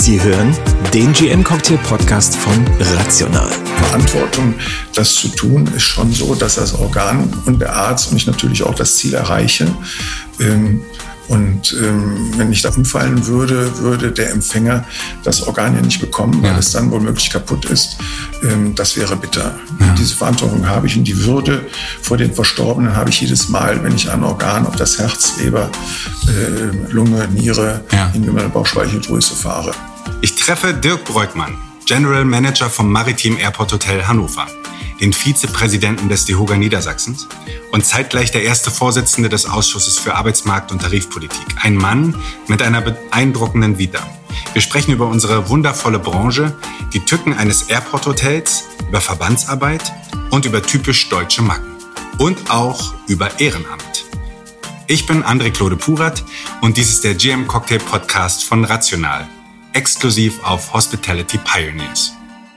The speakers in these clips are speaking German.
Sie hören den GM-Cocktail-Podcast von Rational. Verantwortung, das zu tun, ist schon so, dass das Organ und der Arzt und ich natürlich auch das Ziel erreiche. Wenn ich da umfallen würde, würde der Empfänger das Organ ja nicht bekommen, weil es dann womöglich kaputt ist. Das wäre bitter. Ja. Diese Verantwortung habe ich und die Würde vor den Verstorbenen habe ich jedes Mal, wenn ich ein Organ auf das Herz, Leber, Lunge, Niere, in die Bauchspeicheldrüse fahre. Ich treffe Dirk Breukmann, General Manager vom Maritim Airport Hotel Hannover, den Vizepräsidenten des DEHOGA Niedersachsens und zeitgleich der erste Vorsitzende des Ausschusses für Arbeitsmarkt- und Tarifpolitik. Ein Mann mit einer beeindruckenden Vita. Wir sprechen über unsere wundervolle Branche, die Tücken eines Airport-Hotels, über Verbandsarbeit und über typisch deutsche Macken. Und auch über Ehrenamt. Ich bin André-Claude Purat und dies ist der GM-Cocktail-Podcast von Rational, exklusiv auf Hospitality Pioneers.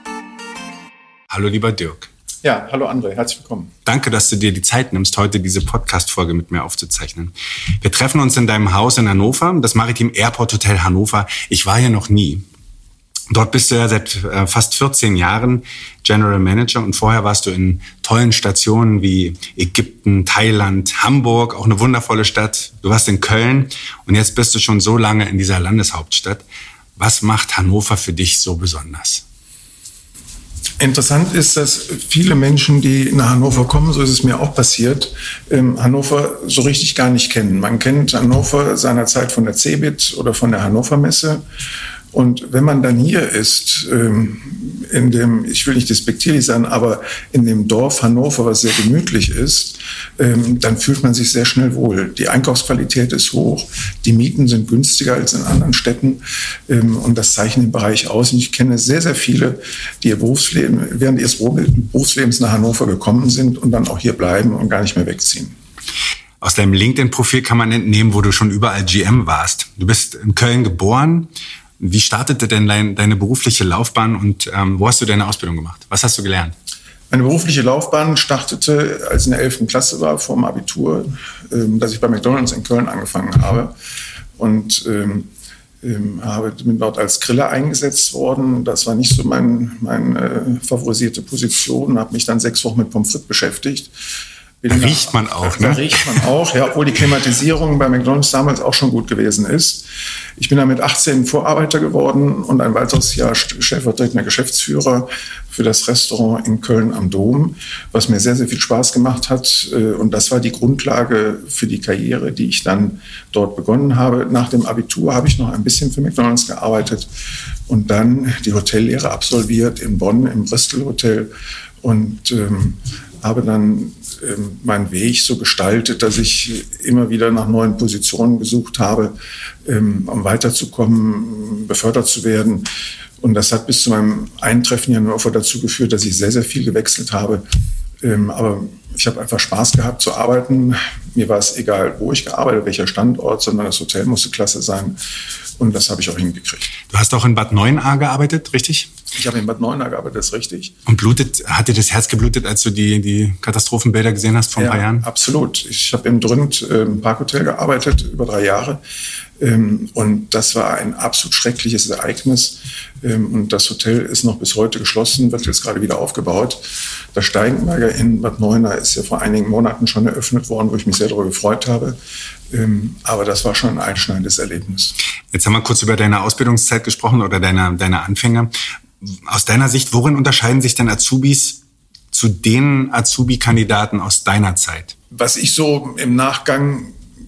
Hallo lieber Dirk. Ja, hallo André, herzlich willkommen. Danke, dass du dir die Zeit nimmst, heute diese Podcast-Folge mit mir aufzuzeichnen. Wir treffen uns in deinem Haus in Hannover, das Maritim Airport Hotel Hannover. Ich war hier noch nie. Dort bist du ja seit fast 14 Jahren General Manager und vorher warst du in tollen Stationen wie Ägypten, Thailand, Hamburg, auch eine wundervolle Stadt. Du warst in Köln und jetzt bist du schon so lange in dieser Landeshauptstadt. Was macht Hannover für dich so besonders? Interessant ist, dass viele Menschen, die nach Hannover kommen, so ist es mir auch passiert, Hannover so richtig gar nicht kennen. Man kennt Hannover seinerzeit von der CeBIT oder von der Hannover Messe. Und wenn man dann hier ist, in dem, ich will nicht despektierlich sein, aber in dem Dorf Hannover, was sehr gemütlich ist, dann fühlt man sich sehr schnell wohl. Die Einkaufsqualität ist hoch, die Mieten sind günstiger als in anderen Städten und das zeichnet den Bereich aus. Und ich kenne sehr, sehr viele, die während ihres Berufslebens nach Hannover gekommen sind und dann auch hier bleiben und gar nicht mehr wegziehen. Aus deinem LinkedIn-Profil kann man entnehmen, wo du schon überall GM warst. Du bist in Köln geboren. Wie startete denn deine berufliche Laufbahn und wo hast du deine Ausbildung gemacht? Was hast du gelernt? Meine berufliche Laufbahn startete, als ich in der 11. Klasse war, vor dem Abitur, dass ich bei McDonald's in Köln angefangen habe und bin dort als Griller eingesetzt worden. Das war nicht so meine favorisierte Position, habe mich dann 6 Wochen mit Pommes frites beschäftigt. Da riecht man auch, ne? Da riecht man auch, ja, obwohl die Klimatisierung bei McDonald's damals auch schon gut gewesen ist. Ich bin dann mit 18 Vorarbeiter geworden und ein weiteres Jahr stellvertretender Geschäftsführer für das Restaurant in Köln am Dom, was mir sehr, sehr viel Spaß gemacht hat. Und das war die Grundlage für die Karriere, die ich dann dort begonnen habe. Nach dem Abitur habe ich noch ein bisschen für McDonald's gearbeitet und dann die Hotellehre absolviert in Bonn im Bristol Hotel und habe dann meinen Weg so gestaltet, dass ich immer wieder nach neuen Positionen gesucht habe, um weiterzukommen, befördert zu werden. Und das hat bis zu meinem Eintreffen in Hannover dazu geführt, dass ich sehr, sehr viel gewechselt habe. Aber ich habe einfach Spaß gehabt zu arbeiten. Mir war es egal, wo ich gearbeitet habe, welcher Standort, sondern das Hotel musste klasse sein. Und das habe ich auch hingekriegt. Du hast auch in Bad Neuenahr gearbeitet, richtig? Ich habe in Bad Neuenahr gearbeitet, das ist richtig. Und hat dir das Herz geblutet, als du die Katastrophenbilder gesehen hast vor ein paar Jahren? Ja, absolut. Ich habe im Dründ im Parkhotel gearbeitet, über 3 Jahre. Und das war ein absolut schreckliches Ereignis. Und das Hotel ist noch bis heute geschlossen, wird jetzt gerade wieder aufgebaut. Das Steigenberger in Bad Neuenahr ist ja vor einigen Monaten schon eröffnet worden, wo ich mich sehr darüber gefreut habe. Aber das war schon ein einschneidendes Erlebnis. Jetzt haben wir kurz über deine Ausbildungszeit gesprochen oder deine Anfänge. Aus deiner Sicht, worin unterscheiden sich denn Azubis zu den Azubi-Kandidaten aus deiner Zeit? Was ich so im Nachgang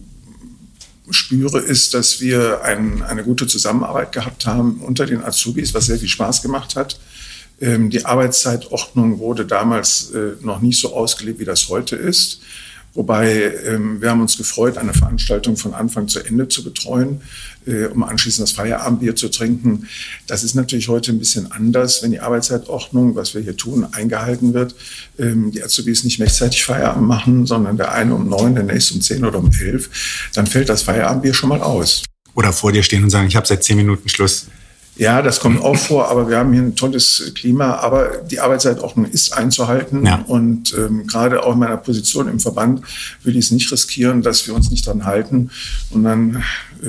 spüre, ist, dass wir eine gute Zusammenarbeit gehabt haben unter den Azubis, was sehr viel Spaß gemacht hat. Die Arbeitszeitordnung wurde damals noch nicht so ausgelebt, wie das heute ist. Wobei wir haben uns gefreut, eine Veranstaltung von Anfang zu Ende zu betreuen, um anschließend das Feierabendbier zu trinken. Das ist natürlich heute ein bisschen anders, wenn die Arbeitszeitordnung, was wir hier tun, eingehalten wird. Die Azubis nicht rechtzeitig Feierabend machen, sondern der eine um 9, der nächste um 10 oder um 11. Dann fällt das Feierabendbier schon mal aus. Oder vor dir stehen und sagen, ich habe seit 10 Minuten Schluss. Ja, das kommt auch vor, aber wir haben hier ein tolles Klima. Aber die Arbeitszeitordnung ist einzuhalten. Ja. Und gerade auch in meiner Position im Verband will ich es nicht riskieren, dass wir uns nicht dran halten. Und dann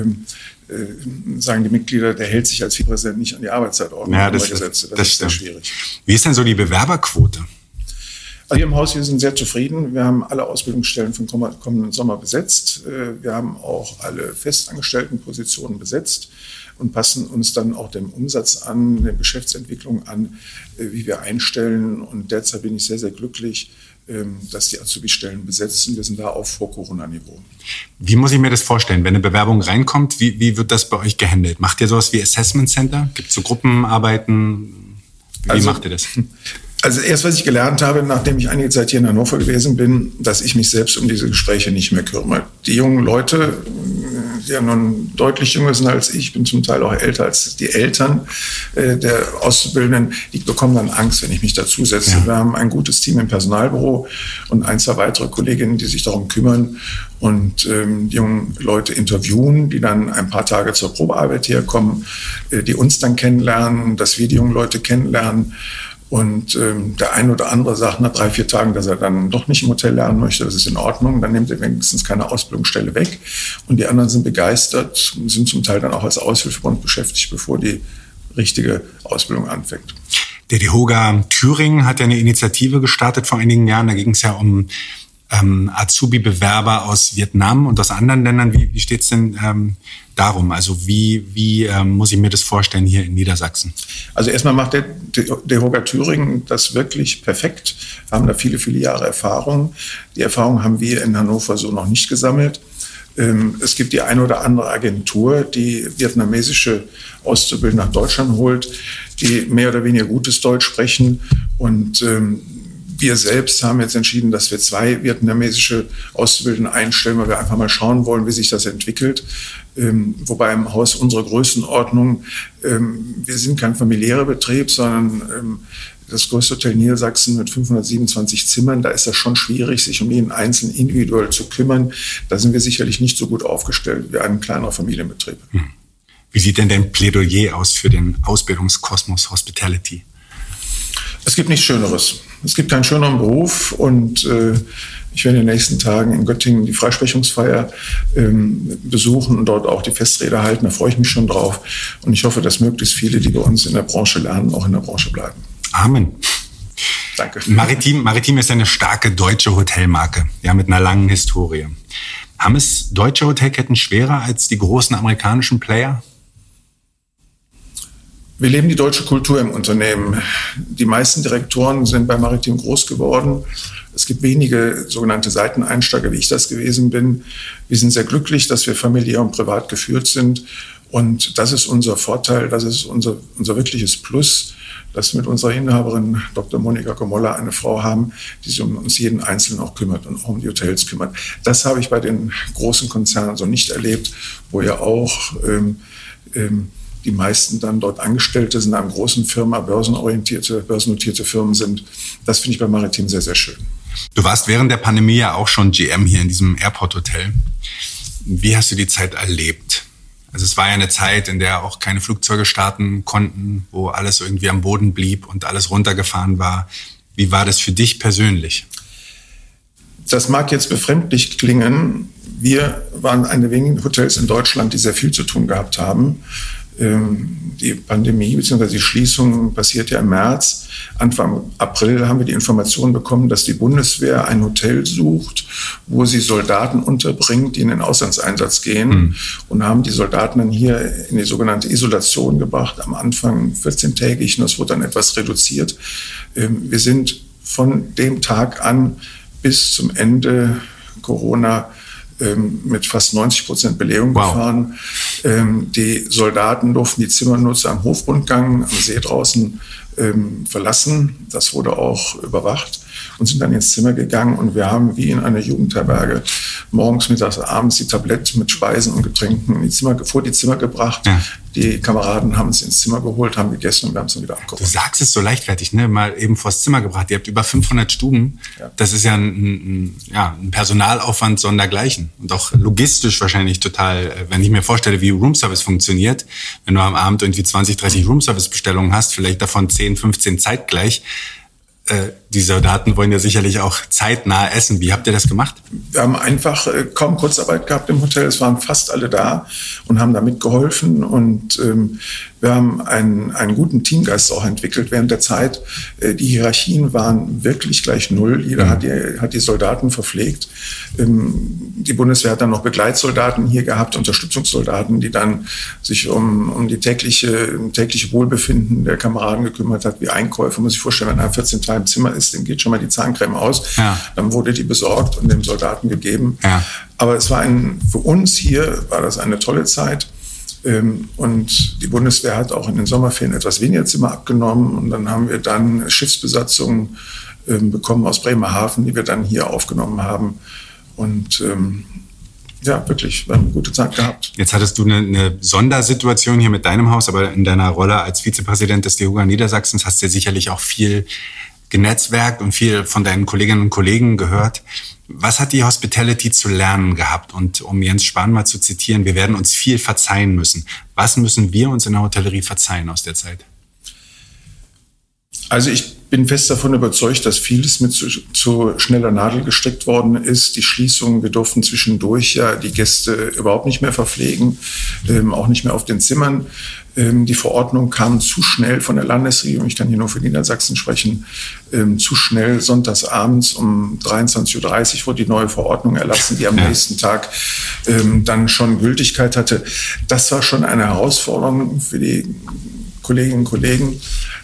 sagen die Mitglieder, der hält sich als Vizepräsident nicht an die Arbeitszeitordnung. Ja, das ist sehr schwierig. Wie ist denn so die Bewerberquote? Also hier im Haus, wir sind sehr zufrieden. Wir haben alle Ausbildungsstellen für den kommenden Sommer besetzt. Wir haben auch alle festangestellten Positionen besetzt und passen uns dann auch dem Umsatz an, der Geschäftsentwicklung an, wie wir einstellen. Und derzeit bin ich sehr, sehr glücklich, dass die Azubi-Stellen besetzt sind. Wir sind da auf Vor-Corona-Niveau. Wie muss ich mir das vorstellen, wenn eine Bewerbung reinkommt? Wie wird das bei euch gehandelt? Macht ihr sowas wie Assessment Center? Gibt es so Gruppenarbeiten? Wie macht ihr das? Also erst, was ich gelernt habe, nachdem ich einige Zeit hier in Hannover gewesen bin, dass ich mich selbst um diese Gespräche nicht mehr kümmere. Die jungen Leute, die ja nun deutlich jünger sind als ich, bin zum Teil auch älter als die Eltern der Auszubildenden, die bekommen dann Angst, wenn ich mich dazusetze. Ja. Wir haben ein gutes Team im Personalbüro und 1, 2 weitere Kolleginnen, die sich darum kümmern und die jungen Leute interviewen, die dann ein paar Tage zur Probearbeit herkommen, die uns dann kennenlernen, dass wir die jungen Leute kennenlernen. Und der ein oder andere sagt nach 3, 4 Tagen, dass er dann doch nicht im Hotel lernen möchte. Das ist in Ordnung. Dann nimmt er wenigstens keine Ausbildungsstelle weg. Und die anderen sind begeistert, sind zum Teil dann auch als Aushilfe beschäftigt, bevor die richtige Ausbildung anfängt. Der DEHOGA Thüringen hat ja eine Initiative gestartet vor einigen Jahren. Da ging es ja um Azubi-Bewerber aus Vietnam und aus anderen Ländern. Wie steht es denn darum? Also wie muss ich mir das vorstellen hier in Niedersachsen? Also erstmal macht der DEHOGA Thüringen das wirklich perfekt. Wir haben da viele, viele Jahre Erfahrung. Die Erfahrung haben wir in Hannover so noch nicht gesammelt. Es gibt die eine oder andere Agentur, die vietnamesische Auszubildende nach Deutschland holt, die mehr oder weniger gutes Deutsch sprechen. Und wir selbst haben jetzt entschieden, dass wir 2 vietnamesische Auszubildende einstellen, weil wir einfach mal schauen wollen, wie sich das entwickelt. Wobei im Haus unsere Größenordnung, wir sind kein familiärer Betrieb, sondern das größte Hotel Niedersachsen mit 527 Zimmern, da ist das schon schwierig, sich um jeden Einzelnen individuell zu kümmern. Da sind wir sicherlich nicht so gut aufgestellt wie ein kleinerer Familienbetrieb. Wie sieht denn dein Plädoyer aus für den Ausbildungskosmos Hospitality? Es gibt nichts Schöneres. Es gibt keinen schöneren Beruf und ich werde in den nächsten Tagen in Göttingen die Freisprechungsfeier besuchen und dort auch die Festrede halten. Da freue ich mich schon drauf und ich hoffe, dass möglichst viele, die bei uns in der Branche lernen, auch in der Branche bleiben. Amen. Danke. Maritim ist eine starke deutsche Hotelmarke, ja, mit einer langen Historie. Haben es deutsche Hotelketten schwerer als die großen amerikanischen Player? Wir leben die deutsche Kultur im Unternehmen. Die meisten Direktoren sind bei Maritim groß geworden. Es gibt wenige sogenannte Seiteneinsteiger, wie ich das gewesen bin. Wir sind sehr glücklich, dass wir familiär und privat geführt sind. Und das ist unser Vorteil, das ist unser wirkliches Plus, dass wir mit unserer Inhaberin Dr. Monika Gomolla eine Frau haben, die sich um uns jeden Einzelnen auch kümmert und auch um die Hotels kümmert. Das habe ich bei den großen Konzernen so nicht erlebt, wo ja auch die meisten dann dort Angestellte sind, in einer großen Firma, börsennotierte Firmen sind. Das finde ich bei Maritim sehr, sehr schön. Du warst während der Pandemie ja auch schon GM hier in diesem Airport-Hotel. Wie hast du die Zeit erlebt? Also es war ja eine Zeit, in der auch keine Flugzeuge starten konnten, wo alles irgendwie am Boden blieb und alles runtergefahren war. Wie war das für dich persönlich? Das mag jetzt befremdlich klingen. Wir waren eine der wenigen Hotels in Deutschland, die sehr viel zu tun gehabt haben. Die Pandemie bzw. die Schließung passiert ja im März. Anfang April haben wir die Information bekommen, dass die Bundeswehr ein Hotel sucht, wo sie Soldaten unterbringt, die in den Auslandseinsatz gehen. Und haben die Soldaten dann hier in die sogenannte Isolation gebracht, am Anfang 14-tägig, und das wurde dann etwas reduziert. Wir sind von dem Tag an bis zum Ende Corona mit fast 90% Belegung gefahren. Die Soldaten durften die Zimmer nur zu einem Hofrundgang am See draußen verlassen. Das wurde auch überwacht. und sind dann ins Zimmer gegangen und wir haben wie in einer Jugendherberge morgens, mittags, abends die Tablette mit Speisen und Getränken vor die Zimmer gebracht. Ja. Die Kameraden haben uns ins Zimmer geholt, haben gegessen und wir haben es dann wieder abgeholt. Du sagst es so leichtfertig, ne? Mal eben vors Zimmer gebracht. Ihr habt über 500 Stuben. Ja. Das ist ja ein Personalaufwand sondergleichen. Und auch logistisch wahrscheinlich total, wenn ich mir vorstelle, wie Roomservice funktioniert. Wenn du am Abend irgendwie 20, 30 Roomservice-Bestellungen hast, vielleicht davon 10, 15 zeitgleich. Die Soldaten wollen ja sicherlich auch zeitnah essen. Wie habt ihr das gemacht? Wir haben einfach kaum Kurzarbeit gehabt im Hotel. Es waren fast alle da und haben da mitgeholfen. Und wir haben einen guten Teamgeist auch entwickelt während der Zeit. Die Hierarchien waren wirklich gleich null. Jeder hat die Soldaten verpflegt. Die Bundeswehr hat dann noch Begleitsoldaten hier gehabt, Unterstützungssoldaten, die dann sich um die tägliche Wohlbefinden der Kameraden gekümmert hat, wie Einkäufe. Man muss sich vorstellen, wenn einer 14 Tage im Zimmer ist, dann geht schon mal die Zahncreme aus. Ja. Dann wurde die besorgt und dem Soldaten gegeben. Ja. Aber es war für uns hier war das eine tolle Zeit. Und die Bundeswehr hat auch in den Sommerferien etwas weniger Zimmer abgenommen. Und dann haben wir dann Schiffsbesatzungen bekommen aus Bremerhaven, die wir dann hier aufgenommen haben. Und wirklich, wir haben eine gute Zeit gehabt. Jetzt hattest du eine Sondersituation hier mit deinem Haus, aber in deiner Rolle als Vizepräsident des DEHOGA Niedersachsens hast du ja sicherlich auch viel genetzwerkt und viel von deinen Kolleginnen und Kollegen gehört. Was hat die Hospitality zu lernen gehabt? Und um Jens Spahn mal zu zitieren, wir werden uns viel verzeihen müssen. Was müssen wir uns in der Hotellerie verzeihen aus der Zeit? Also ich bin fest davon überzeugt, dass vieles mit zu schneller Nadel gestrickt worden ist. Die Schließung, wir durften zwischendurch ja die Gäste überhaupt nicht mehr verpflegen, auch nicht mehr auf den Zimmern. Die Verordnung kam zu schnell von der Landesregierung, ich kann hier nur für Niedersachsen sprechen, zu schnell sonntags abends um 23.30 Uhr wurde die neue Verordnung erlassen, die am nächsten Tag dann schon Gültigkeit hatte. Das war schon eine Herausforderung für die Kolleginnen und Kollegen.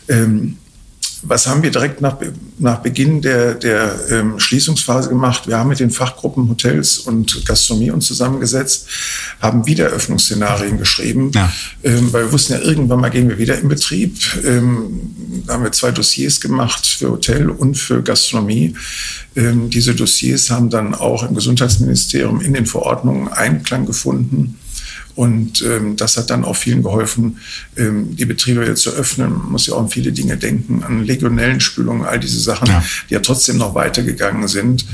Was haben wir direkt nach Beginn der Schließungsphase gemacht? Wir haben mit den Fachgruppen Hotels und Gastronomie uns zusammengesetzt, haben Wiedereröffnungsszenarien geschrieben, weil wir wussten ja, irgendwann mal gehen wir wieder in Betrieb. Da haben wir 2 Dossiers gemacht für Hotel und für Gastronomie. Diese Dossiers haben dann auch im Gesundheitsministerium in den Verordnungen Einklang gefunden. Und das hat dann auch vielen geholfen, die Betriebe jetzt zu öffnen. Man muss ja auch an viele Dinge denken, an Legionellenspülungen, all diese Sachen, die ja trotzdem noch weitergegangen sind.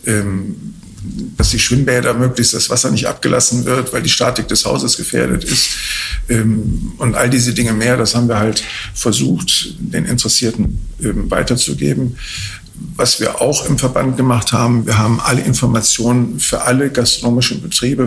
Dass die Schwimmbäder möglichst das Wasser nicht abgelassen wird, weil die Statik des Hauses gefährdet ist. Und all diese Dinge mehr, das haben wir halt versucht, den Interessierten weiterzugeben. Was wir auch im Verband gemacht haben, wir haben alle Informationen für alle gastronomischen Betriebe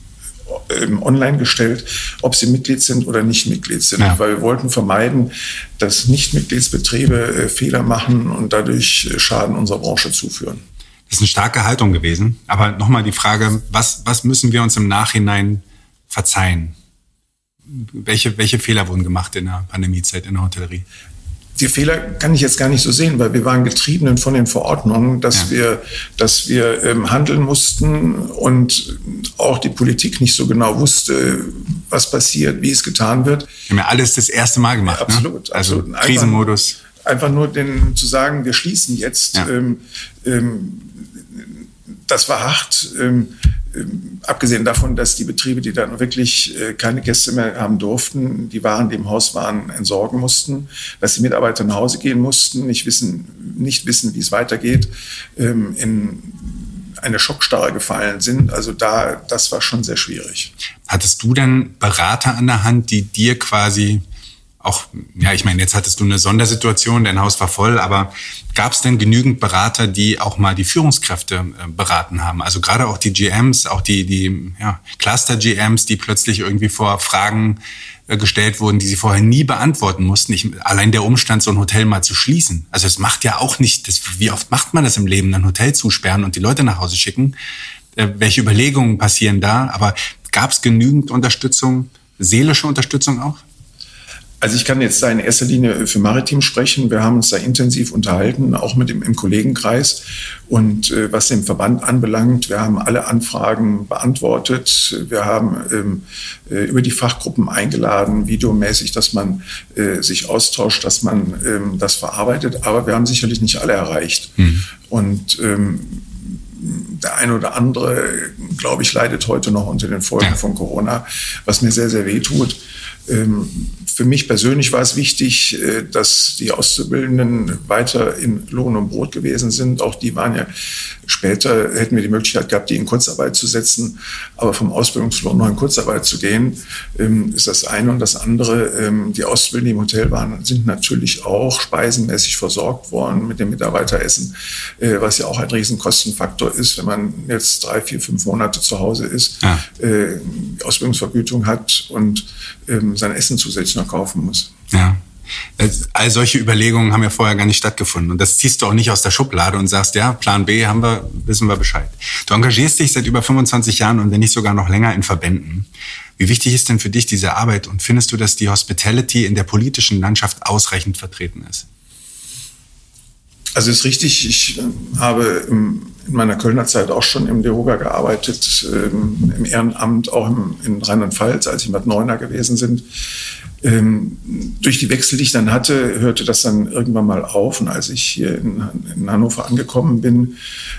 online gestellt, ob sie Mitglied sind oder nicht Mitglied sind, weil wir wollten vermeiden, dass Nicht-Mitgliedsbetriebe Fehler machen und dadurch Schaden unserer Branche zuführen. Das ist eine starke Haltung gewesen. Aber nochmal die Frage, was müssen wir uns im Nachhinein verzeihen? Welche Fehler wurden gemacht in der Pandemiezeit in der Hotellerie? Die Fehler kann ich jetzt gar nicht so sehen, weil wir waren getrieben von den Verordnungen, dass wir handeln mussten und auch die Politik nicht so genau wusste, was passiert, wie es getan wird. Wir haben ja alles das erste Mal gemacht. Absolut, ne? Also absolut. Krisenmodus. Einfach nur zu sagen, wir schließen jetzt. Das war hart. Abgesehen davon, dass die Betriebe, die dann wirklich keine Gäste mehr haben durften, die Waren, die im Haus waren, entsorgen mussten, dass die Mitarbeiter nach Hause gehen mussten, nicht wissen, wie es weitergeht, in eine Schockstarre gefallen sind. Also das war schon sehr schwierig. Hattest du denn Berater an der Hand, die dir quasi auch, ich meine, jetzt hattest du eine Sondersituation, dein Haus war voll, aber gab es denn genügend Berater, die auch mal die Führungskräfte beraten haben? Also gerade auch die GMs, auch die Cluster-GMs, die plötzlich irgendwie vor Fragen gestellt wurden, die sie vorher nie beantworten mussten. Allein der Umstand, so ein Hotel mal zu schließen. Also es macht ja auch nicht, wie oft macht man das im Leben, ein Hotel zusperren und die Leute nach Hause schicken? Welche Überlegungen passieren da? Aber gab es genügend Unterstützung, seelische Unterstützung auch? Also ich kann jetzt da in erster Linie für Maritim sprechen. Wir haben uns da intensiv unterhalten, auch mit im Kollegenkreis. Und was den Verband anbelangt, wir haben alle Anfragen beantwortet. Wir haben über die Fachgruppen eingeladen, videomäßig, dass man sich austauscht, dass man das verarbeitet. Aber wir haben sicherlich nicht alle erreicht. Und der eine oder andere, glaube ich, leidet heute noch unter den Folgen von Corona, was mir sehr, sehr weh tut. Für mich persönlich war es wichtig, dass die Auszubildenden weiter in Lohn und Brot gewesen sind. Auch die waren ja später, hätten wir die Möglichkeit gehabt, die in Kurzarbeit zu setzen. Aber vom Ausbildungslohn noch in Kurzarbeit zu gehen, ist das eine. Und das andere, die Auszubildenden, die im Hotel waren, sind natürlich auch speisenmäßig versorgt worden mit dem Mitarbeiteressen, was ja auch ein Riesenkostenfaktor ist, wenn man jetzt 3, 4, 5 Monate zu Hause ist, Ausbildungsvergütung hat und sein Essen zusätzlich noch kaufen muss. Ja. All solche Überlegungen haben ja vorher gar nicht stattgefunden. Und das ziehst du auch nicht aus der Schublade und sagst, ja, Plan B haben wir, wissen wir Bescheid. Du engagierst dich seit über 25 Jahren und wenn nicht sogar noch länger in Verbänden. Wie wichtig ist denn für dich diese Arbeit und findest du, dass die Hospitality in der politischen Landschaft ausreichend vertreten ist? Also ist richtig, ich habe in meiner Kölner Zeit auch schon im DEHOGA gearbeitet, im Ehrenamt, auch in Rheinland-Pfalz, als ich in Bad Neuenahr gewesen sind. Durch die Wechsel, die ich dann hatte, hörte das dann irgendwann mal auf. Und als ich hier in Hannover angekommen bin,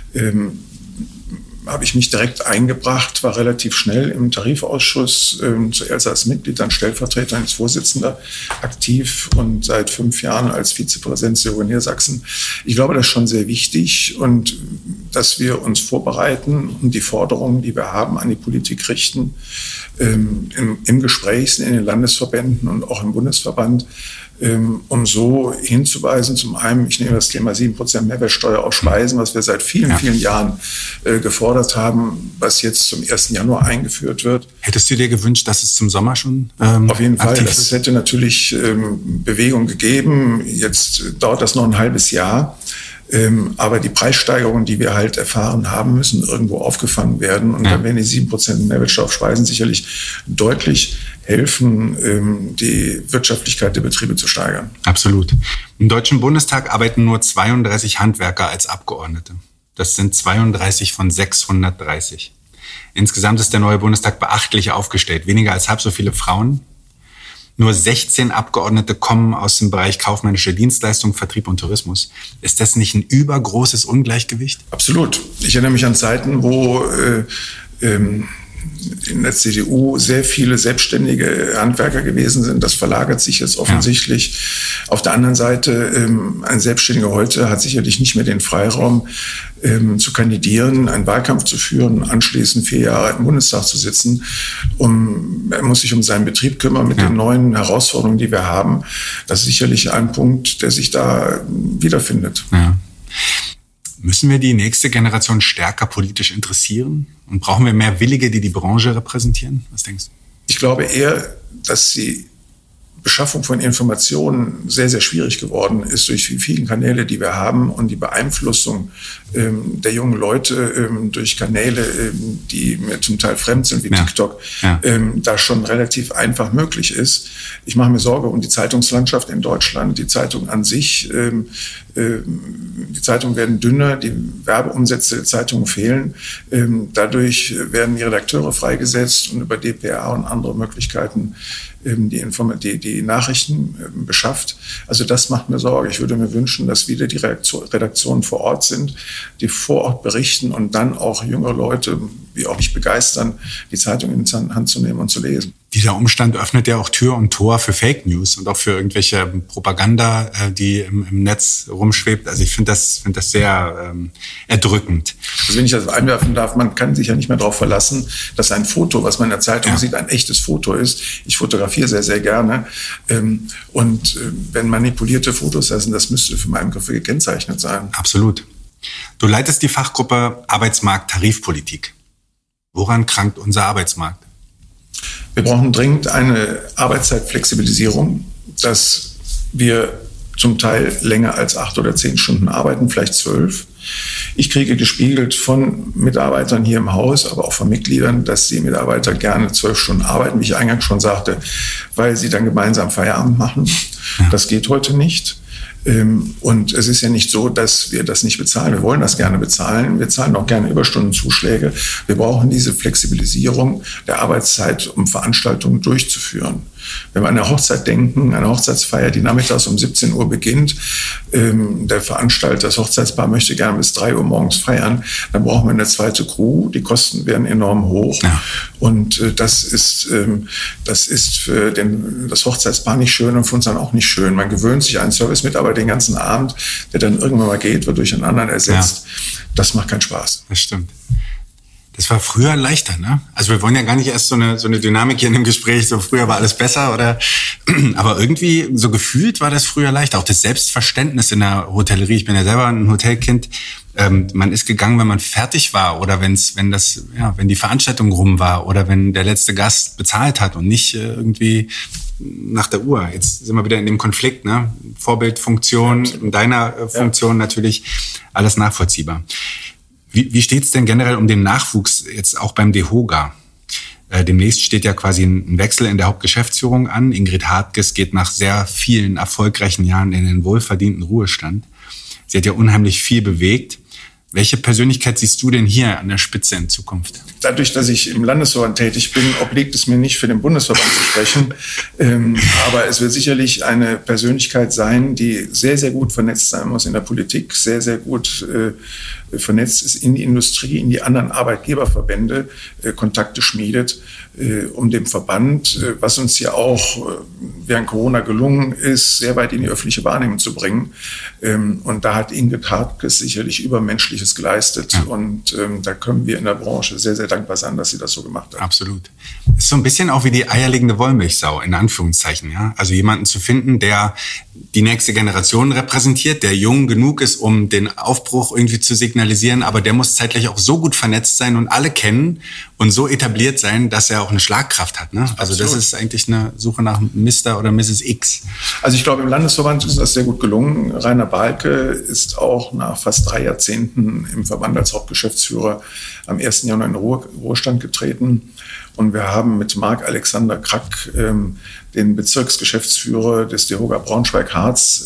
habe ich mich direkt eingebracht, war relativ schnell im Tarifausschuss, zuerst als Mitglied, dann Stellvertreter, als Vorsitzender aktiv und seit 5 Jahren als Vizepräsident der Hochschule Niedersachsen. Ich glaube, das ist schon sehr wichtig und dass wir uns vorbereiten und die Forderungen, die wir haben, an die Politik richten, im Gespräch in den Landesverbänden und auch im Bundesverband, um so hinzuweisen, zum einen, ich nehme das Thema 7% Mehrwertsteuer auf Speisen, was wir seit vielen, vielen Jahren gefordert haben, was jetzt zum 1. Januar eingeführt wird. Hättest du dir gewünscht, dass es zum Sommer schon auf jeden Fall, aktiv ist? das hätte natürlich Bewegung gegeben. Jetzt dauert das noch ein halbes Jahr. Aber die Preissteigerungen, die wir halt erfahren haben, müssen irgendwo aufgefangen werden. Und dann werden die 7% Mehrwertsteuer auf Speisen sicherlich deutlich helfen, die Wirtschaftlichkeit der Betriebe zu steigern. Absolut. Im Deutschen Bundestag arbeiten nur 32 Handwerker als Abgeordnete. Das sind 32 von 630. Insgesamt ist der neue Bundestag beachtlich aufgestellt. Weniger als halb so viele Frauen. Nur 16 Abgeordnete kommen aus dem Bereich kaufmännische Dienstleistung, Vertrieb und Tourismus. Ist das nicht ein übergroßes Ungleichgewicht? Absolut. Ich erinnere mich an Zeiten, wo in der CDU sehr viele selbstständige Handwerker gewesen sind. Das verlagert sich jetzt offensichtlich. Ja. Auf der anderen Seite, ein Selbstständiger heute hat sicherlich nicht mehr den Freiraum, zu kandidieren, einen Wahlkampf zu führen, anschließend 4 Jahre im Bundestag zu sitzen. Er muss sich um seinen Betrieb kümmern mit den neuen Herausforderungen, die wir haben. Das ist sicherlich ein Punkt, der sich da wiederfindet. Ja. Müssen wir die nächste Generation stärker politisch interessieren? Und brauchen wir mehr Willige, die die Branche repräsentieren? Was denkst du? Ich glaube eher, dass die Beschaffung von Informationen sehr, sehr schwierig geworden ist durch die vielen Kanäle, die wir haben und die Beeinflussung der jungen Leute durch Kanäle, die mir zum Teil fremd sind, wie TikTok, da schon relativ einfach möglich ist. Ich mache mir Sorge um die Zeitungslandschaft in Deutschland, die Zeitung an sich. Die Zeitungen werden dünner, die Werbeumsätze der Zeitungen fehlen. Dadurch werden die Redakteure freigesetzt und über dpa und andere Möglichkeiten die Nachrichten beschafft. Also das macht mir Sorge. Ich würde mir wünschen, dass wieder die Redaktionen vor Ort sind, die vor Ort berichten und dann auch junge Leute, wie auch mich begeistern, die Zeitung in die Hand zu nehmen und zu lesen. Dieser Umstand öffnet ja auch Tür und Tor für Fake News und auch für irgendwelche Propaganda, die im Netz rumschwebt. Also ich finde das sehr erdrückend. Also wenn ich das einwerfen darf, man kann sich ja nicht mehr darauf verlassen, dass ein Foto, was man in der Zeitung sieht, ein echtes Foto ist. Ich fotografiere sehr, sehr gerne. Und wenn manipulierte Fotos sind, das müsste für meinen Begriff gekennzeichnet sein. Absolut. Du leitest die Fachgruppe Arbeitsmarkt Tarifpolitik. Woran krankt unser Arbeitsmarkt? Wir brauchen dringend eine Arbeitszeitflexibilisierung, dass wir zum Teil länger als 8 oder 10 Stunden arbeiten, vielleicht 12. Ich kriege gespiegelt von Mitarbeitern hier im Haus, aber auch von Mitgliedern, dass die Mitarbeiter gerne 12 Stunden arbeiten, wie ich eingangs schon sagte, weil sie dann gemeinsam Feierabend machen. Das geht heute nicht. Und es ist ja nicht so, dass wir das nicht bezahlen. Wir wollen das gerne bezahlen. Wir zahlen auch gerne Überstundenzuschläge. Wir brauchen diese Flexibilisierung der Arbeitszeit, um Veranstaltungen durchzuführen. Wenn wir an eine Hochzeit denken, eine Hochzeitsfeier, die nachmittags um 17 Uhr beginnt, der Veranstalter, das Hochzeitspaar möchte gerne bis 3 Uhr morgens feiern, dann brauchen wir eine zweite Crew. Die Kosten werden enorm hoch. Ja. Und das ist für das Hochzeitspaar nicht schön und für uns dann auch nicht schön. Man gewöhnt sich einen Service-Mitarbeiter den ganzen Abend, der dann irgendwann mal geht, wird durch einen anderen ersetzt. Ja. Das macht keinen Spaß. Das stimmt. Das war früher leichter, ne? Also wir wollen ja gar nicht erst so eine Dynamik hier in dem Gespräch, so früher war alles besser, oder? Aber irgendwie so gefühlt war das früher leichter. Auch das Selbstverständnis in der Hotellerie. Ich bin ja selber ein Hotelkind. Man ist gegangen, wenn man fertig war oder wenn die Veranstaltung rum war oder wenn der letzte Gast bezahlt hat und nicht irgendwie nach der Uhr. Jetzt sind wir wieder in dem Konflikt, ne? Vorbildfunktion, in deiner Funktion natürlich, alles nachvollziehbar. Wie steht's denn generell um den Nachwuchs jetzt auch beim DEHOGA? Demnächst steht ja quasi ein Wechsel in der Hauptgeschäftsführung an. Ingrid Hartges geht nach sehr vielen erfolgreichen Jahren in den wohlverdienten Ruhestand. Sie hat ja unheimlich viel bewegt. Welche Persönlichkeit siehst du denn hier an der Spitze in Zukunft? Dadurch, dass ich im Landesverband tätig bin, obliegt es mir nicht, für den Bundesverband zu sprechen. Aber es wird sicherlich eine Persönlichkeit sein, die sehr, sehr gut vernetzt sein muss in der Politik, sehr, sehr gut vernetzt ist in die Industrie, in die anderen Arbeitgeberverbände, Kontakte schmiedet, um dem Verband, was uns ja auch während Corona gelungen ist, sehr weit in die öffentliche Wahrnehmung zu bringen. Und da hat Ingrid Hartges sicherlich Übermenschliches geleistet. Ja. Und da können wir in der Branche sehr, sehr dankbar sein, dass sie das so gemacht hat. Absolut. Ist so ein bisschen auch wie die eierlegende Wollmilchsau, in Anführungszeichen. Ja? Also jemanden zu finden, der die nächste Generation repräsentiert, der jung genug ist, um den Aufbruch irgendwie zu signalisieren, aber der muss zeitgleich auch so gut vernetzt sein und alle kennen und so etabliert sein, dass er auch eine Schlagkraft hat. Ne? Also Absolut. Das ist eigentlich eine Suche nach Mr. oder Mrs. X. Also ich glaube, im Landesverband ist das sehr gut gelungen. Rainer Balke ist auch nach fast 3 Jahrzehnten im Verband als Hauptgeschäftsführer am 1. Januar in den Ruhestand getreten. Und wir haben mit Marc-Alexander Krack den Bezirksgeschäftsführer des DEHOGA Braunschweig-Harz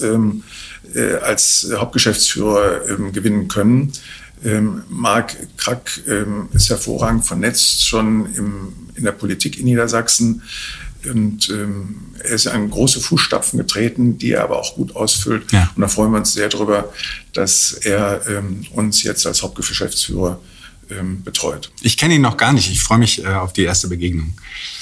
als Hauptgeschäftsführer gewinnen können. Marc Krack ist hervorragend vernetzt, schon in der Politik in Niedersachsen. Und er ist in große Fußstapfen getreten, die er aber auch gut ausfüllt. Ja. Und da freuen wir uns sehr drüber, dass er uns jetzt als Hauptgeschäftsführer betreut. Ich kenne ihn noch gar nicht. Ich freue mich auf die erste Begegnung.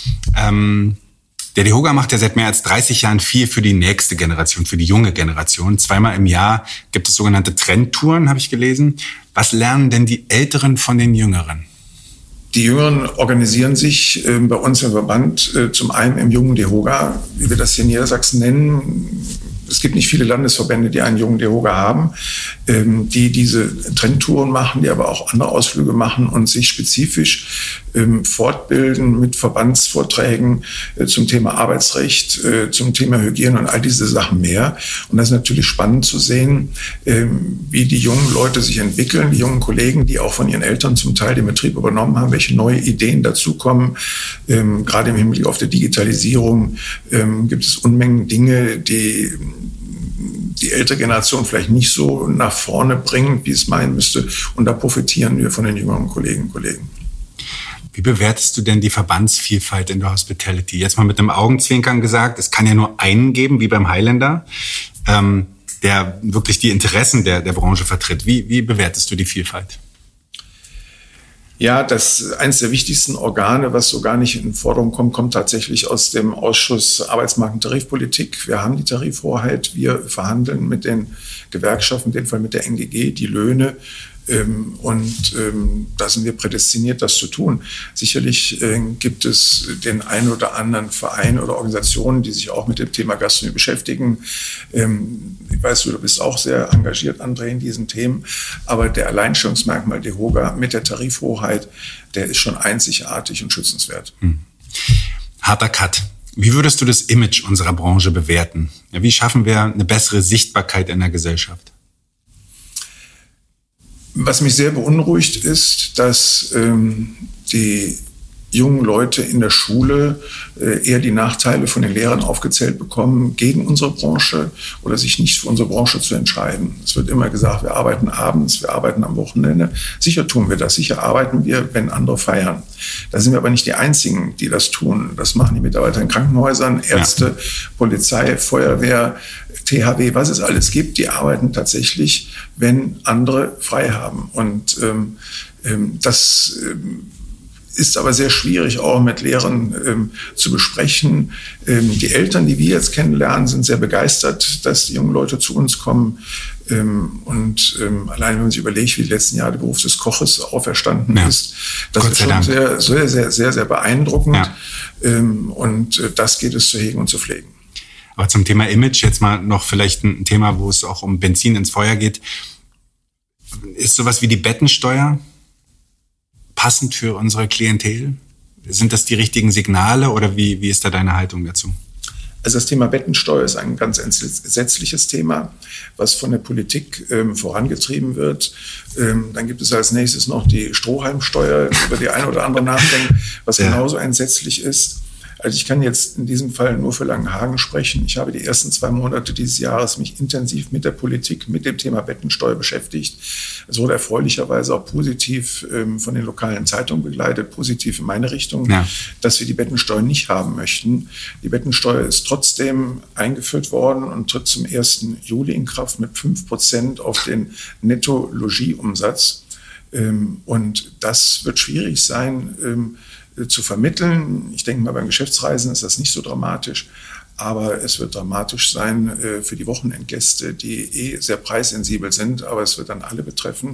Der DEHOGA macht ja seit mehr als 30 Jahren viel für die nächste Generation, für die junge Generation. 2-mal im Jahr gibt es sogenannte Trendtouren, habe ich gelesen. Was lernen denn die Älteren von den Jüngeren? Die Jüngeren organisieren sich bei uns im Verband zum einen im jungen DEHOGA, wie wir das hier in Niedersachsen nennen. Es gibt nicht viele Landesverbände, die einen jungen DEHOGA haben, die diese Trendtouren machen, die aber auch andere Ausflüge machen und sich spezifisch fortbilden mit Verbandsvorträgen zum Thema Arbeitsrecht, zum Thema Hygiene und all diese Sachen mehr. Und das ist natürlich spannend zu sehen, wie die jungen Leute sich entwickeln, die jungen Kollegen, die auch von ihren Eltern zum Teil den Betrieb übernommen haben, welche neue Ideen dazukommen. Gerade im Hinblick auf die Digitalisierung gibt es Unmengen Dinge, die ältere Generation vielleicht nicht so nach vorne bringen, wie es meinen müsste. Und da profitieren wir von den jüngeren Kolleginnen und Kollegen. Wie bewertest du denn die Verbandsvielfalt in der Hospitality? Jetzt mal mit einem Augenzwinkern gesagt, es kann ja nur einen geben, wie beim Highlander, der wirklich die Interessen der Branche vertritt. Wie bewertest du die Vielfalt? Ja, das eines der wichtigsten Organe, was so gar nicht in Forderung kommt tatsächlich aus dem Ausschuss Arbeitsmarkt und Tarifpolitik. Wir haben die Tarifhoheit, wir verhandeln mit den Gewerkschaften, in dem Fall mit der NGG, die Löhne. Und da sind wir prädestiniert, das zu tun. Sicherlich gibt es den einen oder anderen Verein oder Organisationen, die sich auch mit dem Thema Gastronomie beschäftigen. Ich weiß, du bist auch sehr engagiert, André, in diesen Themen. Aber der Alleinstellungsmerkmal DEHOGA mit der Tarifhoheit, der ist schon einzigartig und schützenswert. Harter Cut. Wie würdest du das Image unserer Branche bewerten? Wie schaffen wir eine bessere Sichtbarkeit in der Gesellschaft? Was mich sehr beunruhigt ist, dass die jungen Leute in der Schule eher die Nachteile von den Lehrern aufgezählt bekommen, gegen unsere Branche oder sich nicht für unsere Branche zu entscheiden. Es wird immer gesagt, wir arbeiten abends, wir arbeiten am Wochenende. Sicher tun wir das, sicher arbeiten wir, wenn andere feiern. Da sind wir aber nicht die Einzigen, die das tun. Das machen die Mitarbeiter in Krankenhäusern, Ärzte, Polizei, Feuerwehr, THW, was es alles gibt. Die arbeiten tatsächlich, wenn andere frei haben. Und das ist aber sehr schwierig, auch mit Lehrern zu besprechen. Die Eltern, die wir jetzt kennenlernen, sind sehr begeistert, dass die jungen Leute zu uns kommen. Allein wenn man sich überlegt, wie die letzten Jahre der Beruf des Koches auferstanden ist, das ist schon sehr, sehr, sehr, sehr, sehr beeindruckend. Das geht es zu hegen und zu pflegen. Aber zum Thema Image jetzt mal noch vielleicht ein Thema, wo es auch um Benzin ins Feuer geht. Ist sowas wie die Bettensteuer passend für unsere Klientel? Sind das die richtigen Signale oder wie ist da deine Haltung dazu? Also das Thema Bettensteuer ist ein ganz entsetzliches Thema, was von der Politik vorangetrieben wird. Dann gibt es als nächstes noch die Strohhalmsteuer, über die eine oder andere nachdenken, was genauso entsetzlich ist. Also ich kann jetzt in diesem Fall nur für Langenhagen sprechen. Ich habe die ersten 2 Monate dieses Jahres mich intensiv mit der Politik, mit dem Thema Bettensteuer beschäftigt. Es wurde erfreulicherweise auch positiv von den lokalen Zeitungen begleitet, positiv in meine Richtung, dass wir die Bettensteuer nicht haben möchten. Die Bettensteuer ist trotzdem eingeführt worden und tritt zum 1. Juli in Kraft mit 5% auf den Netto-Logis-Umsatz. Und das wird schwierig sein, zu vermitteln. Ich denke mal, beim Geschäftsreisen ist das nicht so dramatisch, aber es wird dramatisch sein für die Wochenendgäste, die sehr preissensibel sind, aber es wird dann alle betreffen.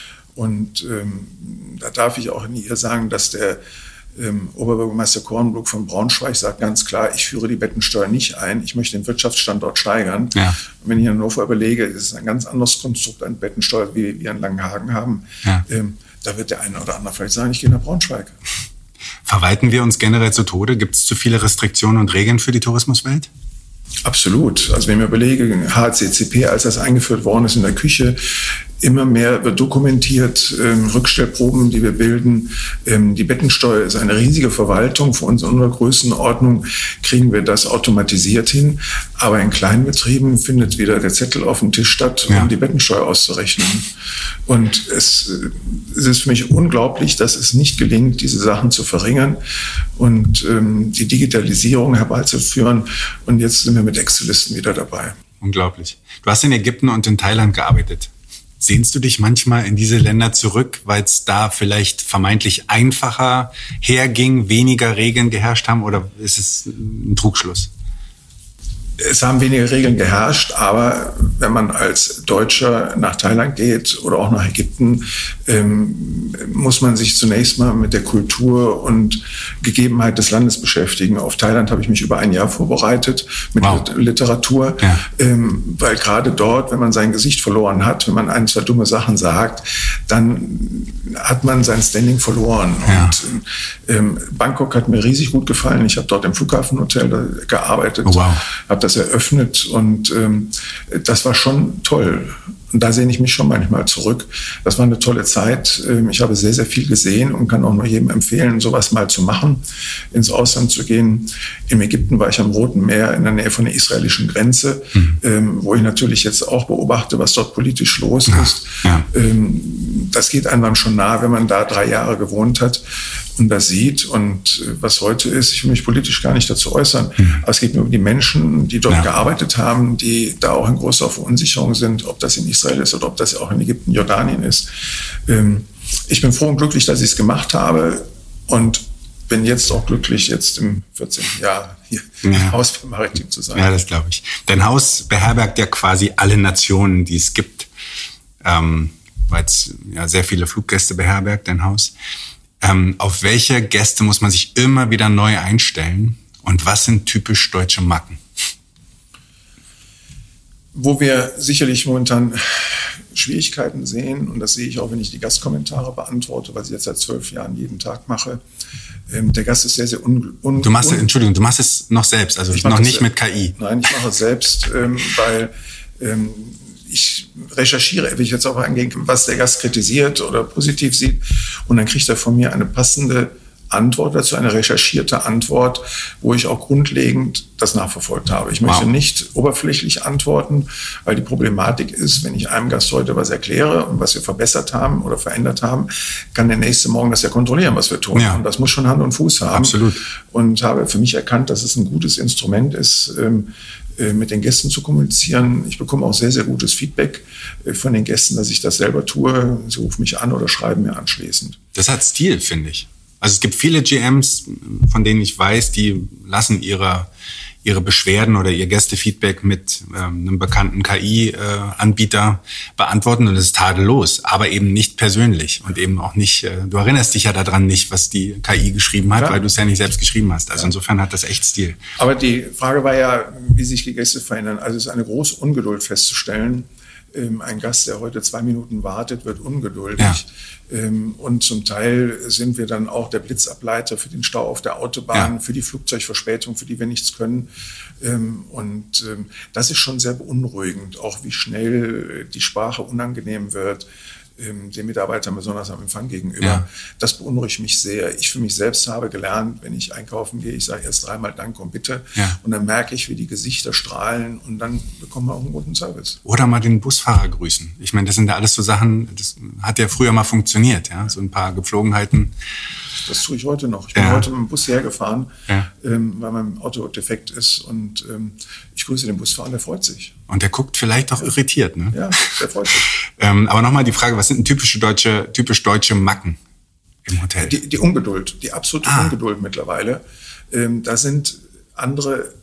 Und da darf ich auch hier sagen, dass der Oberbürgermeister Kornbluck von Braunschweig sagt ganz klar, ich führe die Bettensteuer nicht ein, ich möchte den Wirtschaftsstandort steigern. Ja. Und wenn ich in Hannover überlege, ist es ein ganz anderes Konstrukt an Bettensteuer, wie wir in Langenhagen haben. Ja. Da wird der eine oder andere vielleicht sagen, ich gehe nach Braunschweig. Verwalten wir uns generell zu Tode? Gibt es zu viele Restriktionen und Regeln für die Tourismuswelt? Absolut. Also wenn ich mir überlege, HACCP, als das eingeführt worden ist in der Küche, immer mehr wird dokumentiert, Rückstellproben, die wir bilden. Die Bettensteuer ist eine riesige Verwaltung. Für uns in unserer Größenordnung kriegen wir das automatisiert hin. Aber in kleinen Betrieben findet wieder der Zettel auf dem Tisch statt, um die Bettensteuer auszurechnen. Und es ist für mich unglaublich, dass es nicht gelingt, diese Sachen zu verringern und die Digitalisierung herbeizuführen. Und jetzt sind wir mit Excel-Listen wieder dabei. Unglaublich. Du hast in Ägypten und in Thailand gearbeitet. Sehnst du dich manchmal in diese Länder zurück, weil es da vielleicht vermeintlich einfacher herging, weniger Regeln geherrscht haben, oder ist es ein Trugschluss? Es haben weniger Regeln geherrscht, aber wenn man als Deutscher nach Thailand geht oder auch nach Ägypten, muss man sich zunächst mal mit der Kultur und Gegebenheit des Landes beschäftigen. Auf Thailand habe ich mich über ein Jahr vorbereitet mit Literatur, weil gerade dort, wenn man sein Gesicht verloren hat, wenn man 1, 2 dumme Sachen sagt, dann hat man sein Standing verloren. Ja. Und Bangkok hat mir riesig gut gefallen. Ich habe dort im Flughafenhotel gearbeitet, habe das eröffnet und das war schon toll. Und da sehne ich mich schon manchmal zurück. Das war eine tolle Zeit. Ich habe sehr, sehr viel gesehen und kann auch nur jedem empfehlen, sowas mal zu machen, ins Ausland zu gehen. In Ägypten war ich am Roten Meer in der Nähe von der israelischen Grenze, wo ich natürlich jetzt auch beobachte, was dort politisch los ist. Ja. Das geht einem dann schon nah, wenn man da 3 Jahre gewohnt hat und das sieht. Und was heute ist, ich will mich politisch gar nicht dazu äußern, aber es geht nur um die Menschen, die dort gearbeitet haben, die da auch in großer Verunsicherung sind, ob das in Israel ist oder ob das auch in Ägypten, Jordanien ist. Ich bin froh und glücklich, dass ich es gemacht habe und bin jetzt auch glücklich, jetzt im 14. Jahr hier im Haus beim Maritim zu sein. Ja, das glaube ich. Dein Haus beherbergt ja quasi alle Nationen, die es gibt, weil es sehr viele Fluggäste beherbergt, dein Haus. Auf welche Gäste muss man sich immer wieder neu einstellen und was sind typisch deutsche Macken? Wo wir sicherlich momentan Schwierigkeiten sehen, und das sehe ich auch, wenn ich die Gastkommentare beantworte, was ich jetzt seit 12 Jahren jeden Tag mache. Der Gast ist sehr, sehr Du machst es noch selbst, also noch nicht mit KI. Nein, ich mache es selbst, weil ich recherchiere, will ich jetzt auch angehen, was der Gast kritisiert oder positiv sieht, und dann kriegt er von mir eine passende Antwort dazu, eine recherchierte Antwort, wo ich auch grundlegend das nachverfolgt habe. Ich möchte nicht oberflächlich antworten, weil die Problematik ist, wenn ich einem Gast heute was erkläre und was wir verbessert haben oder verändert haben, kann der nächste Morgen das ja kontrollieren, was wir tun. Ja. Und das muss schon Hand und Fuß haben. Absolut. Und habe für mich erkannt, dass es ein gutes Instrument ist, mit den Gästen zu kommunizieren. Ich bekomme auch sehr, sehr gutes Feedback von den Gästen, dass ich das selber tue. Sie rufen mich an oder schreiben mir anschließend. Das hat Stil, finde ich. Also es gibt viele GMs, von denen ich weiß, die lassen ihre Beschwerden oder ihr Gästefeedback mit einem bekannten KI-Anbieter beantworten, und das ist tadellos, aber eben nicht persönlich und eben auch nicht, du erinnerst dich ja daran nicht, was die KI geschrieben hat, klar, weil du es ja nicht selbst geschrieben hast. Also insofern hat das echt Stil. Aber die Frage war ja, wie sich die Gäste verändern. Also es ist eine große Ungeduld festzustellen. Ein Gast, der heute 2 Minuten wartet, wird ungeduldig. Ja. Und zum Teil sind wir dann auch der Blitzableiter für den Stau auf der Autobahn, für die Flugzeugverspätung, für die wir nichts können. Und das ist schon sehr beunruhigend, auch wie schnell die Sprache unangenehm wird, den Mitarbeitern besonders am Empfang gegenüber. Ja. Das beunruhigt mich sehr. Ich für mich selbst habe gelernt, wenn ich einkaufen gehe, ich sage erst 3-mal Danke und Bitte. Ja. Und dann merke ich, wie die Gesichter strahlen, und dann bekommen wir auch einen guten Service. Oder mal den Busfahrer grüßen. Ich meine, das sind ja alles so Sachen, das hat ja früher mal funktioniert. Ja? So ein paar Gepflogenheiten. Das tue ich heute noch. Ich bin heute mit dem Bus hergefahren, weil mein Auto defekt ist, und ich grüße den Busfahrer, der freut sich. Und der guckt vielleicht auch irritiert, ne? Ja, der freut sich. Aber nochmal die Frage, was sind denn typisch deutsche Macken im Hotel? Die Ungeduld, die absolute Ungeduld mittlerweile. Da sind andere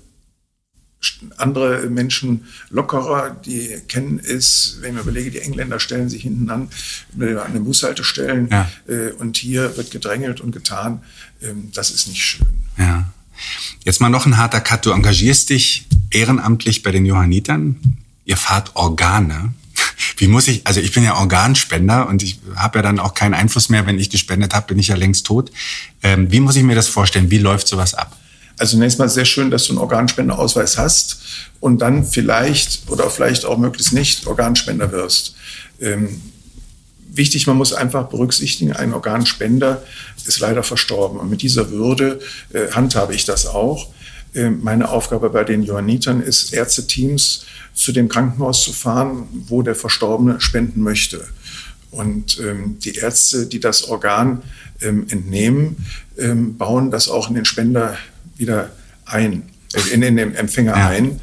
Menschen lockerer, die kennen es, wenn ich überlege, die Engländer stellen sich hinten an den Bushaltestellen, und hier wird gedrängelt und getan. Das ist nicht schön. Ja. Jetzt mal noch ein harter Cut. Du engagierst dich ehrenamtlich bei den Johannitern. Ihr fahrt Organe. Also ich bin ja Organspender, und ich habe ja dann auch keinen Einfluss mehr. Wenn ich gespendet habe, bin ich ja längst tot. Wie muss ich mir das vorstellen? Wie läuft sowas ab? Also zunächst mal sehr schön, dass du einen Organspenderausweis hast und dann vielleicht oder vielleicht auch möglichst nicht Organspender wirst. Wichtig, man muss einfach berücksichtigen, ein Organspender ist leider verstorben. Und mit dieser Würde handhabe ich das auch. Meine Aufgabe bei den Johannitern ist, Ärzteteams zu dem Krankenhaus zu fahren, wo der Verstorbene spenden möchte. Und die Ärzte, die das Organ entnehmen, bauen das auch in den Spender wieder ein, in den Empfänger ein.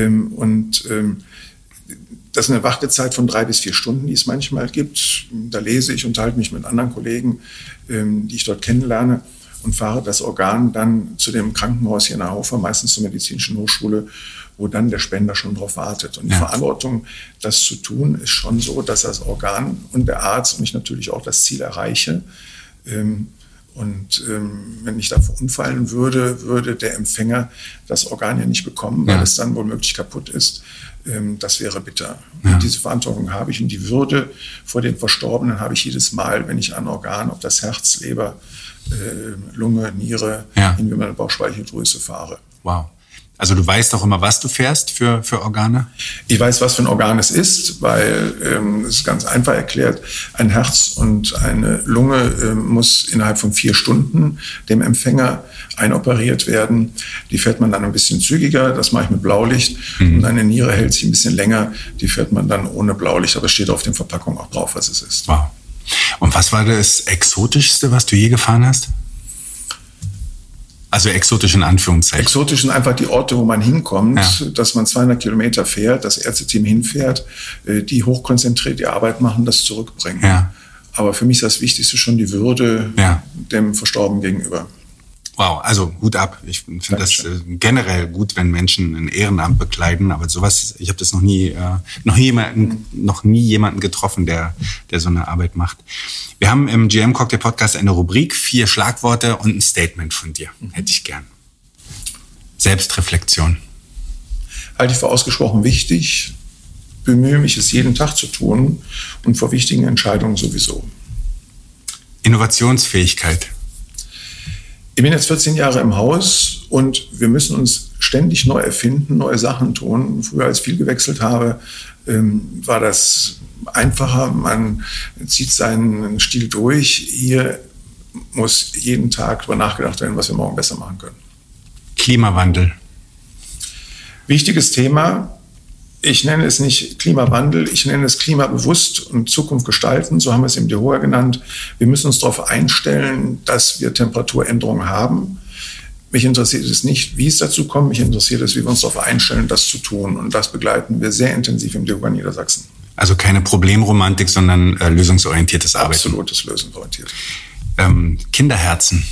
Das ist eine Wartezeit von 3 bis 4 Stunden, die es manchmal gibt. Da lese ich, unterhalte mich mit anderen Kollegen, die ich dort kennenlerne, und fahre das Organ dann zu dem Krankenhaus hier in Hannover, meistens zur Medizinischen Hochschule, wo dann der Spender schon drauf wartet. Und die Verantwortung, das zu tun, ist schon so, dass das Organ und der Arzt und ich natürlich auch das Ziel erreiche. Wenn ich da verunfallen würde der Empfänger das Organ ja nicht bekommen, weil es dann womöglich kaputt ist. Das wäre bitter. Und diese Verantwortung habe ich, und die Würde vor den Verstorbenen habe ich jedes Mal, wenn ich an Organ, ob das Herz, Leber, Lunge, Niere, in meine Bauchspeicheldrüse fahre. Wow. Also du weißt doch immer, was du fährst für Organe? Ich weiß, was für ein Organ es ist, weil es ist ganz einfach erklärt, ein Herz und eine Lunge muss innerhalb von 4 Stunden dem Empfänger einoperiert werden. Die fährt man dann ein bisschen zügiger, das mache ich mit Blaulicht. Und eine Niere hält sich ein bisschen länger, die fährt man dann ohne Blaulicht, aber es steht auf den Verpackungen auch drauf, was es ist. Wow. Und was war das Exotischste, was du je gefahren hast? Also exotisch in Anführungszeichen. Exotisch sind einfach die Orte, wo man hinkommt, dass man 200 Kilometer fährt, das Ärzteteam hinfährt, die hochkonzentriert die Arbeit machen, das zurückbringen. Ja. Aber für mich ist das Wichtigste schon die Würde dem Verstorbenen gegenüber. Wow, also Hut ab. Ich finde das generell gut, wenn Menschen ein Ehrenamt bekleiden, aber sowas, ich habe das noch nie jemanden getroffen, der so eine Arbeit macht. Wir haben im GM Cocktail Podcast eine Rubrik, 4 Schlagworte und ein Statement von dir. Hätte ich gern. Selbstreflexion. Halte ich für ausgesprochen wichtig. bemühe mich, es jeden Tag zu tun und vor wichtigen Entscheidungen sowieso. Innovationsfähigkeit. Ich bin jetzt 14 Jahre im Haus und wir müssen uns ständig neu erfinden, neue Sachen tun. Früher, als ich viel gewechselt habe, war das einfacher. Man zieht seinen Stil durch. Hier muss jeden Tag darüber nachgedacht werden, was wir morgen besser machen können. Klimawandel. Wichtiges Thema. Ich nenne es nicht Klimawandel, ich nenne es klimabewusst und Zukunft gestalten, so haben wir es im DEHOGA genannt. Wir müssen uns darauf einstellen, dass wir Temperaturänderungen haben. Mich interessiert es nicht, wie es dazu kommt, mich interessiert es, wie wir uns darauf einstellen, das zu tun. Und das begleiten wir sehr intensiv im DEHOGA Niedersachsen. Also keine Problemromantik, sondern lösungsorientiertes Arbeiten. Absolutes lösungsorientiert. Kinderherzen.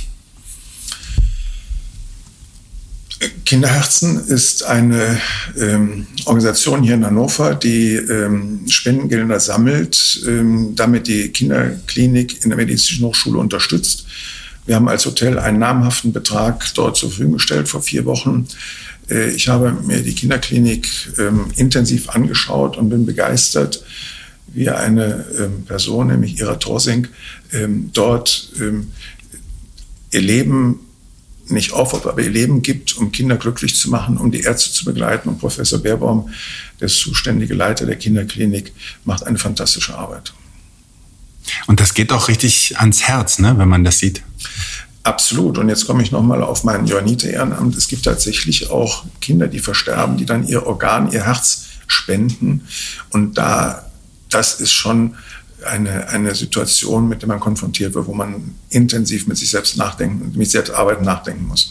Kinderherzen ist eine Organisation hier in Hannover, die Spendengelder sammelt, damit die Kinderklinik in der Medizinischen Hochschule unterstützt. Wir haben als Hotel einen namhaften Betrag dort zur Verfügung gestellt vor 4 Wochen. Ich habe mir die Kinderklinik intensiv angeschaut und bin begeistert, wie eine Person, nämlich Ira Torsing, dort ihr Leben nicht aufopfert, aber ihr Leben gibt, um Kinder glücklich zu machen, um die Ärzte zu begleiten. Und Professor Beerbaum, der zuständige Leiter der Kinderklinik, macht eine fantastische Arbeit. Und das geht auch richtig ans Herz, ne, wenn man das sieht. Absolut. Und jetzt komme ich nochmal auf mein Johanniter-Ehrenamt. Es gibt tatsächlich auch Kinder, die versterben, die dann ihr Organ, ihr Herz spenden. Und das ist schon eine Situation, mit der man konfrontiert wird, wo man intensiv mit sich selbst nachdenken muss.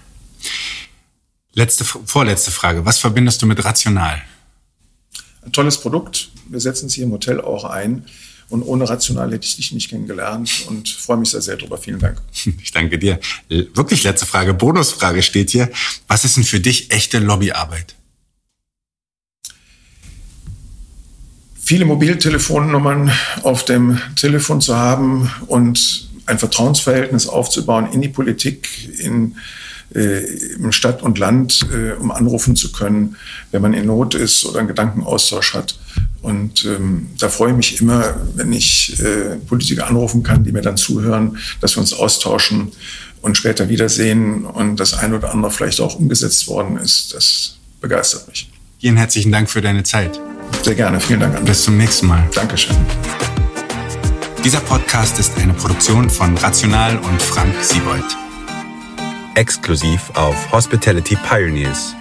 Vorletzte Frage. Was verbindest du mit rational? Ein tolles Produkt. Wir setzen es hier im Hotel auch ein. Und ohne rational hätte ich dich nicht kennengelernt und freue mich sehr, sehr drüber. Vielen Dank. Ich danke dir. Wirklich letzte Frage. Bonusfrage steht hier. Was ist denn für dich echte Lobbyarbeit? Viele Mobiltelefonnummern auf dem Telefon zu haben und ein Vertrauensverhältnis aufzubauen in die Politik, in Stadt und Land, um anrufen zu können, wenn man in Not ist oder einen Gedankenaustausch hat. Und da freue ich mich immer, wenn ich Politiker anrufen kann, die mir dann zuhören, dass wir uns austauschen und später wiedersehen und das eine oder andere vielleicht auch umgesetzt worden ist. Das begeistert mich. Vielen herzlichen Dank für deine Zeit. Sehr gerne. Vielen Dank. Bis zum nächsten Mal. Dankeschön. Dieser Podcast ist eine Produktion von Rational und Frank Siebold. Exklusiv auf Hospitality Pioneers.